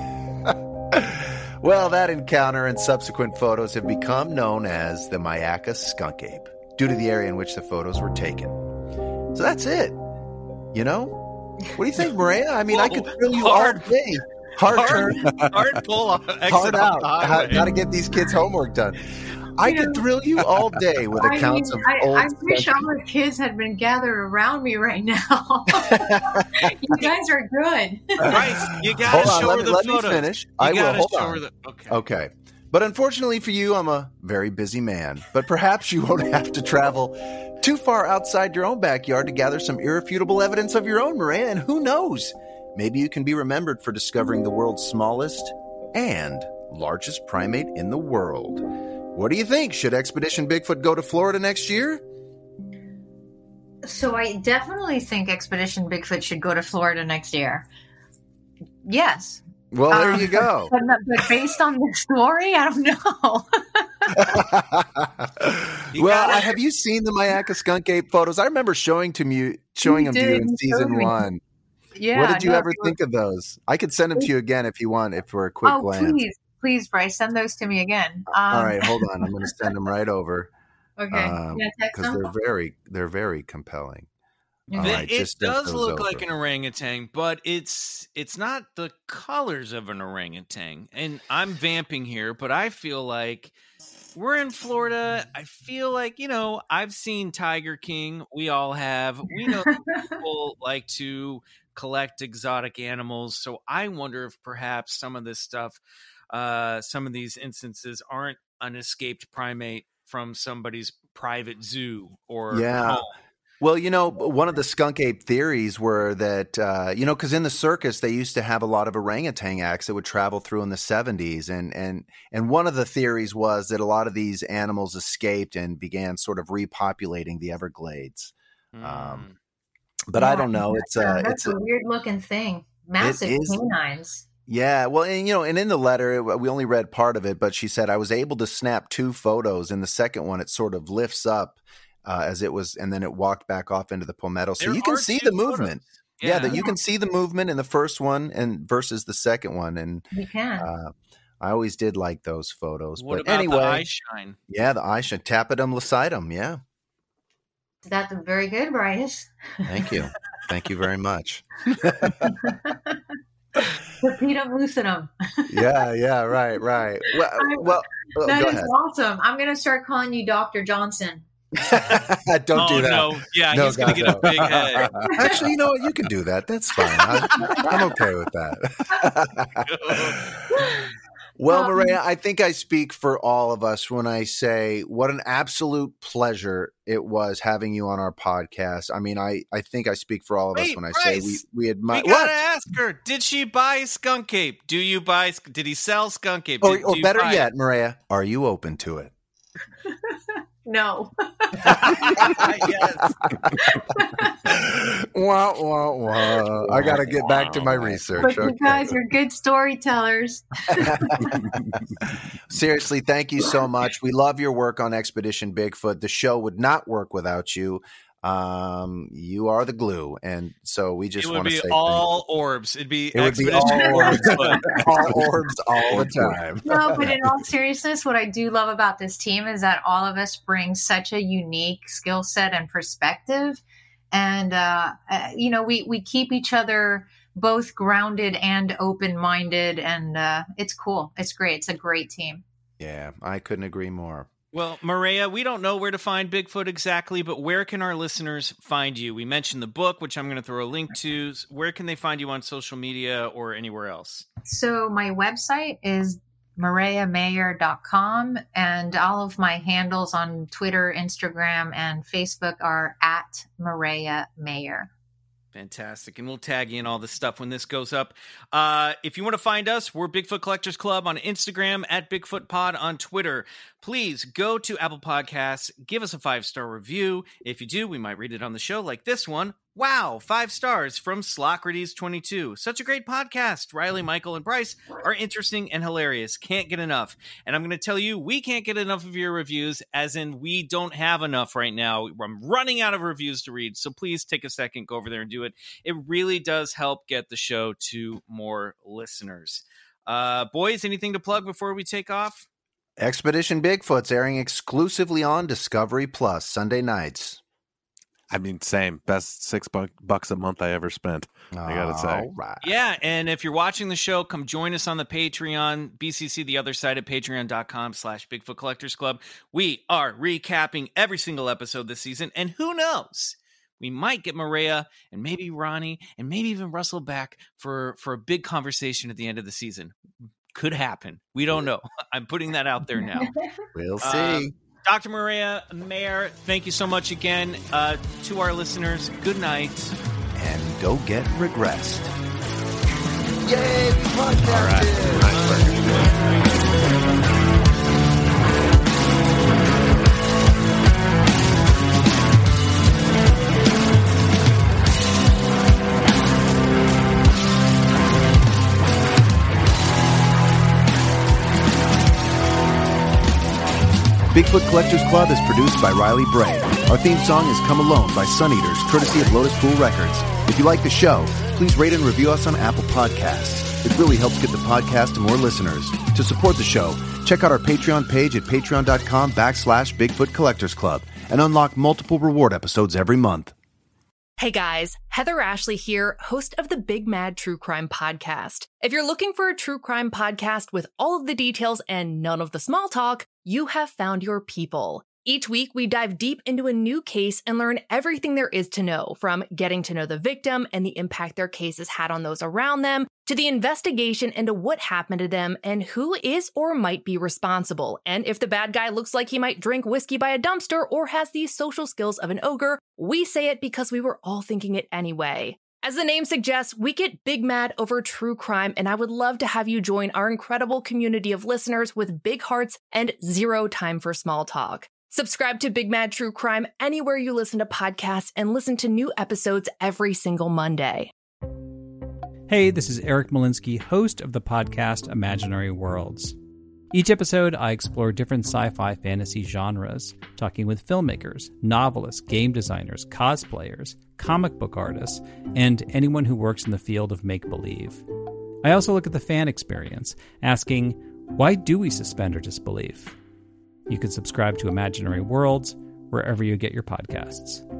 Well, that encounter and subsequent photos have become known as the Myakka skunk ape, due to the area in which the photos were taken. So that's it. You know? What do you think, Maria? I mean, I could thrill you all day. Hard pull off. Hard out. Got to get these kids' homework done. I could thrill you all day with accounts of old... I wish all the kids had been gathered around me right now. You guys are good. Right. You got to show her the photos. Let me finish. I will. Hold show on. her the... Okay. But unfortunately for you, I'm a very busy man. But perhaps you won't have to travel too far outside your own backyard to gather some irrefutable evidence of your own, Maria. And who knows? Maybe you can be remembered for discovering the world's smallest and largest primate in the world. What do you think? Should Expedition Bigfoot go to Florida next year? So I definitely think Expedition Bigfoot should go to Florida next year. Yes. Well, there you go. But based on the story, I don't know. Have you seen the Myakka skunk ape photos? I remember showing them to you in season 1. Yeah. What did you ever think of those? I could send them to you again if you want, for a quick glance. Please, Bryce, send those to me again. All right, hold on. I'm going to send them right over. Okay. Because they're very compelling. It does look like an orangutan, but it's not the colors of an orangutan. And I'm vamping here, but I feel like we're in Florida. I feel like, I've seen Tiger King. We all have. We know people like to collect exotic animals. So I wonder if perhaps some of this stuff, some of these instances aren't an escaped primate from somebody's private zoo or home. Well, one of the skunk ape theories were that, because in the circus, they used to have a lot of orangutan acts that would travel through in the 70s. And one of the theories was that a lot of these animals escaped and began sort of repopulating the Everglades. But I don't know. That's a weird looking thing. Massive canines. Yeah, well, and in the letter, we only read part of it, but she said, I was able to snap 2 photos. In the second one, it sort of lifts up as it was, and then it walked back off into the palmetto. So There you can are see two the photos. movement. Yeah. Yeah, that you can see the movement in the first one and versus the second one. And You can. I always did like those photos. What but about anyway, the eye shine? yeah, the eye shine, tapetum lucidum. Yeah, That's very good, Bryce. thank you, thank you very much. Tapetum lucidum. Yeah, right. Well, That go is ahead. awesome. I'm going to start calling you Dr. Johnson. Don't do that. No. Yeah, No, he's going to God, get no. a big head. Actually, you know what? You can do that. That's fine. I'm okay with that. Well, Maria, I think I speak for all of us when I say what an absolute pleasure it was having you on our podcast. I mean, I think I speak for all of us Wait, when I Bryce, say we admire. We gotta What? ask her. Did she buy Skunk Ape? Did he sell Skunk Ape? Or Do you better buy yet, Maria, are you open to it? No. Yes. Wah. I got to get back to my research. But you Okay. guys are good storytellers. Seriously, thank you so much. We love your work on Expedition Bigfoot. The show would not work without you. You are the glue, and so we just It would want to be say all orbs. It'd be it would be Expedition all orbs, Bigfoot. all orbs all the time. No, but in all seriousness, what I do love about this team is that all of us bring such a unique skill set and perspective. And, we keep each other both grounded and open-minded. And it's cool. It's great. It's a great team. Yeah, I couldn't agree more. Well, Maria, we don't know where to find Bigfoot exactly, but where can our listeners find you? We mentioned the book, which I'm going to throw a link to. Where can they find you on social media or anywhere else? So my website is mariamayer.com, and all of my handles on Twitter, Instagram, and Facebook are at Maria Mayer. Fantastic. And we'll tag you in all this stuff when this goes up. If you want to find us, we're Bigfoot Collectors Club on Instagram, at Bigfoot Pod on Twitter. Please go to Apple Podcasts, give us a 5-star review. If you do, we might read it on the show, like this one. Wow, 5 stars from Slocrates22. Such a great podcast. Riley, Michael, and Bryce are interesting and hilarious. Can't get enough. And I'm going to tell you, we can't get enough of your reviews, as in we don't have enough right now. I'm running out of reviews to read, so please take a second, go over there and do it. It really does help get the show to more listeners. Boys, anything to plug before we take off? Expedition Bigfoot's airing exclusively on Discovery Plus Sunday nights. I mean, same. Best $6 a month I ever spent. I gotta say. All right. Yeah, and if you're watching the show, come join us on the Patreon, BCC The Other Side at patreon.com/Bigfoot Collectors Club. We are recapping every single episode this season, and who knows? We might get Maria and maybe Ronnie and maybe even Russell back for a big conversation at the end of the season. Could happen. We don't know. I'm putting that out there now. We'll see. Dr. Maria Mayer, thank you so much again. To our listeners, good night. And go get regressed. Yay, we podcasted. Bigfoot Collectors Club is produced by Riley Bray. Our theme song is Come Alone by Sun Eaters, courtesy of Lotus Pool Records. If you like the show, please rate and review us on Apple Podcasts. It really helps get the podcast to more listeners. To support the show, check out our Patreon page at patreon.com/Bigfoot Collectors Club and unlock multiple reward episodes every month. Hey guys, Heather Ashley here, host of the Big Mad True Crime Podcast. If you're looking for a true crime podcast with all of the details and none of the small talk, you have found your people. Each week, we dive deep into a new case and learn everything there is to know, from getting to know the victim and the impact their case has had on those around them, to the investigation into what happened to them and who is or might be responsible. And if the bad guy looks like he might drink whiskey by a dumpster or has the social skills of an ogre, we say it because we were all thinking it anyway. As the name suggests, we get big mad over true crime, and I would love to have you join our incredible community of listeners with big hearts and zero time for small talk. Subscribe to Big Mad True Crime anywhere you listen to podcasts and listen to new episodes every single Monday. Hey, this is Eric Molinsky, host of the podcast Imaginary Worlds. Each episode, I explore different sci-fi fantasy genres, talking with filmmakers, novelists, game designers, cosplayers, comic book artists, and anyone who works in the field of make-believe. I also look at the fan experience, asking, why do we suspend our disbelief? You can subscribe to Imaginary Worlds wherever you get your podcasts.